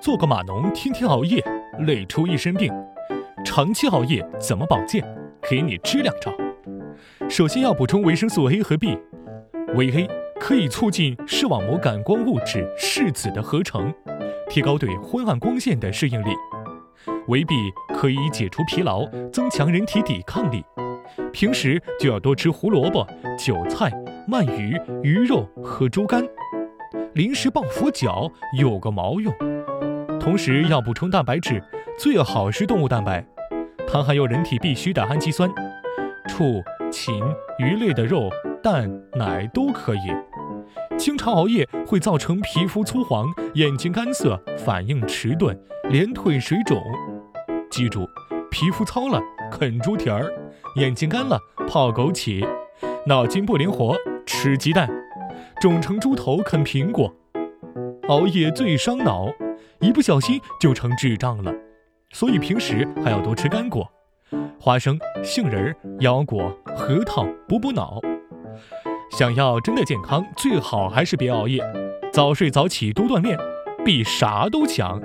做个码农天天熬夜，累出一身病。长期熬夜怎么保健？给你支两招。首先要补充维生素 A 和 B。维 A 可以促进视网膜感光物质视紫的合成，提高对昏暗光线的适应力。维 B 可以解除疲劳，增强人体抵抗力。平时就要多吃胡萝卜、韭菜、鳗鱼、鱼肉和猪肝。临时抱佛脚有个毛用。同时要补充蛋白质，最好是动物蛋白，它含有人体必需的氨基酸。畜、禽、鱼类的肉、蛋、奶都可以。经常熬夜会造成皮肤粗黄、眼睛干涩、反应迟钝、连腿水肿。记住，皮肤糙了啃猪蹄儿，眼睛干了泡枸杞，脑筋不灵活吃鸡蛋，肿成猪头啃苹果。熬夜最伤脑，一不小心就成智障了，所以平时还要多吃干果，花生、杏仁、腰果、核桃补脑。想要真的健康，最好还是别熬夜，早睡早起多锻炼，比啥都强。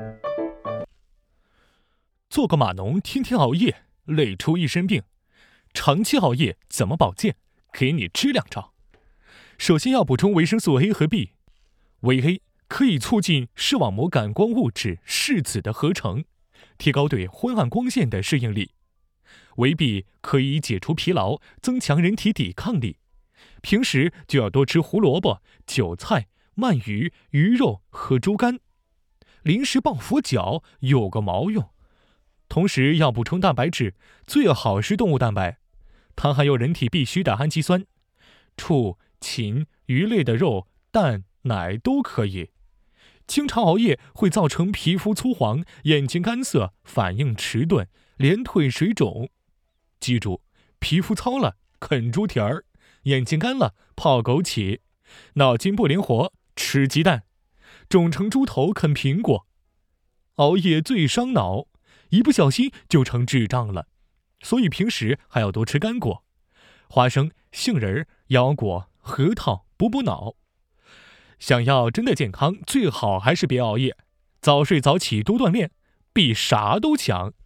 做个码农天天熬夜，累出一身病。长期熬夜怎么保健？给你支两招。首先要补充维生素 A 和 B。维 A 可以促进视网膜感光物质视紫的合成，提高对昏暗光线的适应力。维 B 可以解除疲劳，增强人体抵抗力。平时就要多吃胡萝卜、韭菜、鳗鱼、鱼肉和猪肝。临时抱佛脚有个毛用。同时要补充蛋白质，最好是动物蛋白，它含有人体必需的氨基酸。畜、禽、鱼类的肉、蛋、奶都可以。经常熬夜会造成皮肤粗黄、眼睛干涩、反应迟钝、连腿水肿。记住，皮肤糙了啃猪蹄儿，眼睛干了泡枸杞，脑筋不灵活吃鸡蛋，肿成猪头啃苹果。熬夜最伤脑，一不小心就成智障了，所以平时还要多吃干果，花生、杏仁、腰果、核桃补脑。想要真的健康，最好还是别熬夜，早睡早起多锻炼，比啥都强。